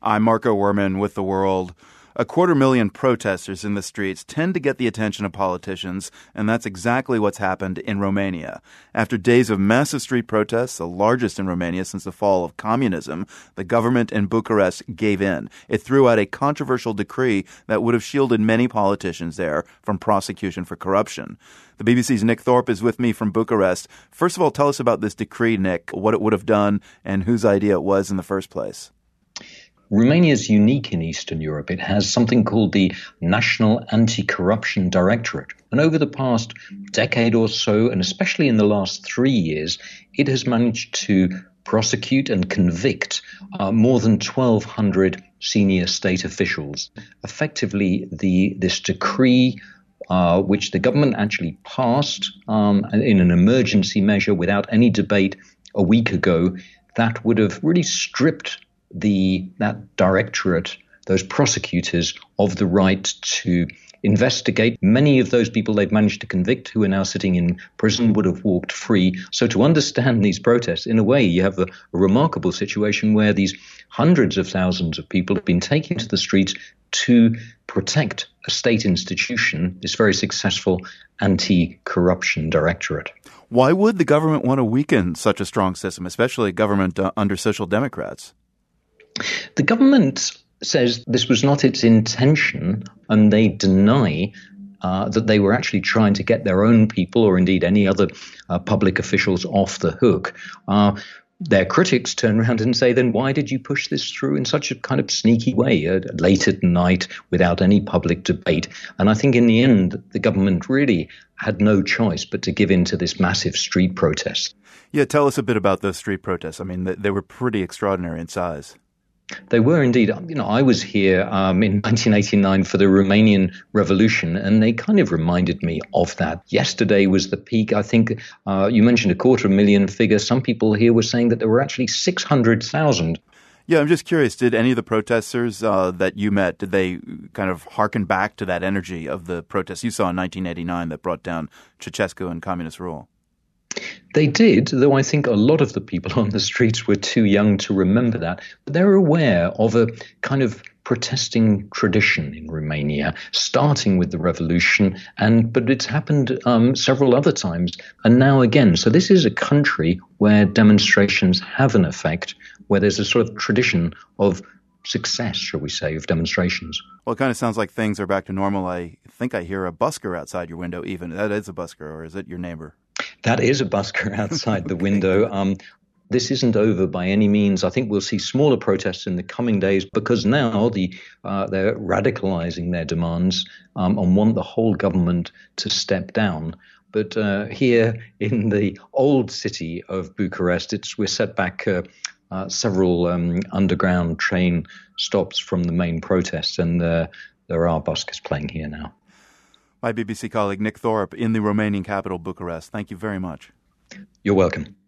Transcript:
I'm Marco Werman with The World. 250,000 protesters in the streets tend to get the attention of politicians, and that's exactly what's happened in Romania. After days of massive street protests, the largest in Romania since the fall of communism, the government in Bucharest gave in. It threw out a controversial decree that would have shielded many politicians there from prosecution for corruption. The BBC's Nick Thorpe is with me from Bucharest. First of all, tell us about this decree, Nick, what it would have done and whose idea it was in the first place. Romania is unique in Eastern Europe. It has something called the National Anti-Corruption Directorate. And over the past decade or so, and especially in the last 3 years, it has managed to prosecute and convict more than 1,200 senior state officials. Effectively, this decree, which the government actually passed in an emergency measure without any debate a week ago, that would have really stripped that directorate, those prosecutors, of the right to investigate. Many of those people they've managed to convict who are now sitting in prison would have walked free. So to understand these protests, in a way, you have a remarkable situation where these hundreds of thousands of people have been taken to the streets to protect a state institution, this very successful anti-corruption directorate. Why would the government want to weaken such a strong system, especially a government under Social Democrats? The government says this was not its intention, and they deny that they were actually trying to get their own people, or indeed any other public officials, off the hook. Their critics turn around and say, then why did you push this through in such a kind of sneaky way, late at night, without any public debate? And I think in the end, the government really had no choice but to give in to this massive street protest. Yeah, tell us a bit about those street protests. I mean, they were pretty extraordinary in size. They were indeed. I was here in 1989 for the Romanian Revolution, and they kind of reminded me of that. Yesterday was the peak. I think you mentioned 250,000 figure. Some people here were saying that there were actually 600,000. Yeah, I'm just curious, did any of the protesters that you met, did they kind of harken back to that energy of the protests you saw in 1989 that brought down Ceausescu and communist rule? They did, though I think a lot of the people on the streets were too young to remember that. But they're aware of a kind of protesting tradition in Romania, starting with the revolution, but it's happened several other times, and now again. So this is a country where demonstrations have an effect, where there's a sort of tradition of success, shall we say, of demonstrations. Well, it kind of sounds like things are back to normal. I think I hear a busker outside your window even. That is a busker, or is it your neighbor? That is a busker outside the window. This isn't over by any means. I think we'll see smaller protests in the coming days because now they're radicalizing their demands and want the whole government to step down. But here in the old city of Bucharest, we're set back several underground train stops from the main protests, and there are buskers playing here now. My BBC colleague Nick Thorpe in the Romanian capital, Bucharest. Thank you very much. You're welcome.